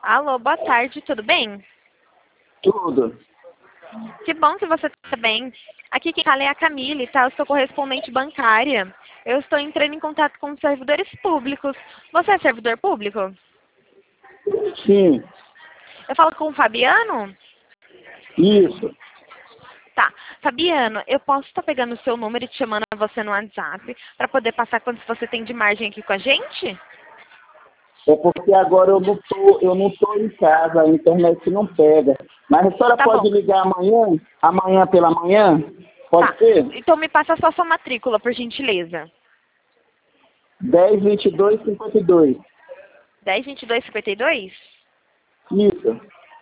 Alô, boa tarde, tudo bem? Tudo. Que bom que você está bem. Aqui quem fala é a Camille, tá? Eu sou correspondente bancária. Eu estou entrando em contato com os servidores públicos. Você é servidor público? Sim, Eu falo com o Fabiano? isso. Tá. Fabiano, eu posso estar pegando o seu número e te chamando a você no WhatsApp para poder passar quanto você tem de margem aqui com a gente? É porque agora eu não tô em casa, a internet não pega. Mas a senhora Tá pode bom. ligar amanhã pela manhã? Tá. Pode ser? Então me passa só sua matrícula, por gentileza. 102252. 102252? Isso.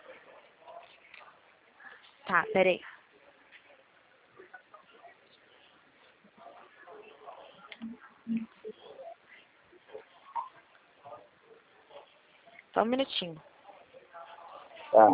Tá, peraí. Só um minutinho. Tá.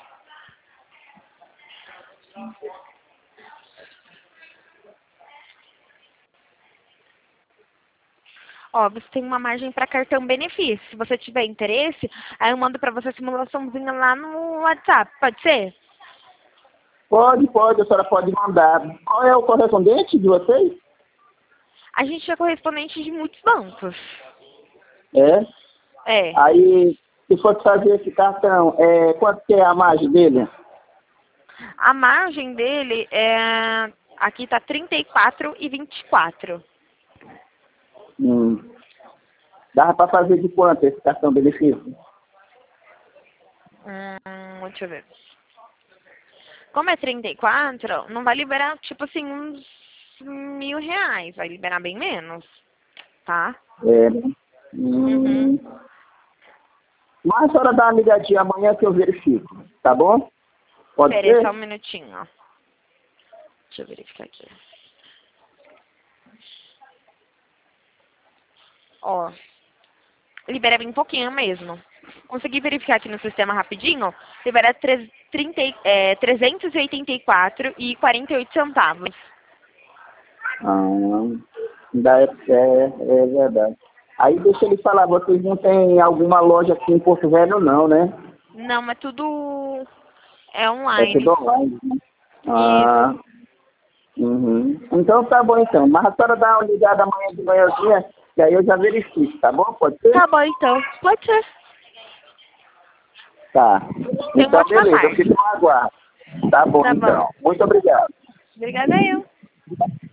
Ó, você tem uma margem para cartão benefício. Se você tiver interesse, aí eu mando para você a simulaçãozinha lá no WhatsApp. Pode ser? Pode, a senhora pode mandar. Qual é o correspondente de vocês? A gente é correspondente de muitos bancos. É. É. Aí, se for fazer esse cartão, quanto que é a margem dele? A margem dele é... Aqui tá 34,24. Dava para fazer de quanto esse cartão benefício? Deixa eu ver. Como é 34, não vai liberar, tipo assim, uns R$ 1.000. Vai liberar bem menos, tá? É, né? Uhum. Mas a senhora dá uma ligadinha amanhã que eu verifico, tá bom? Pode Pera aí, só um ser? minutinho, ó. Deixa eu verificar aqui. Ó, libera bem pouquinho mesmo. Consegui verificar aqui no sistema rapidinho. Libera 384,48 centavos. Ah, é verdade. Aí deixa ele falar, vocês não tem alguma loja aqui em Porto Velho não, né? Não, mas tudo é É tudo online. online, né? Isso. Ah, uhum. Então tá bom então. Mas a senhora dá uma ligada amanhã de manhãzinha, e aí eu já verifico, tá bom? Pode ser? Tá bom, então. Pode ser. Tá. Tenha uma Então ótima beleza, eu tarde. fico no aguardo. Tá bom Tá bom. então. Muito obrigado. Obrigada eu.